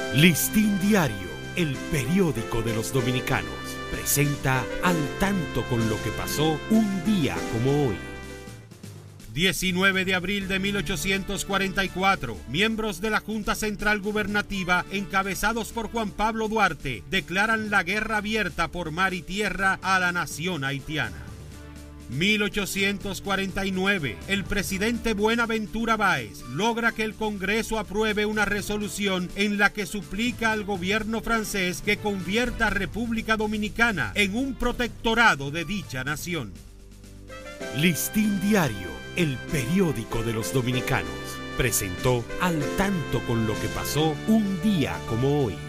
Listín Diario, el periódico de los dominicanos, presenta Al Tanto con lo que pasó un día como hoy. 19 de abril de 1844, miembros de la Junta Central Gubernativa, encabezados por Juan Pablo Duarte, declaran la guerra abierta por mar y tierra a la nación haitiana. 1849, el presidente Buenaventura Báez logra que el Congreso apruebe una resolución en la que suplica al gobierno francés que convierta a República Dominicana en un protectorado de dicha nación. Listín Diario, el periódico de los dominicanos, presentó Al Tanto con lo que pasó un día como hoy.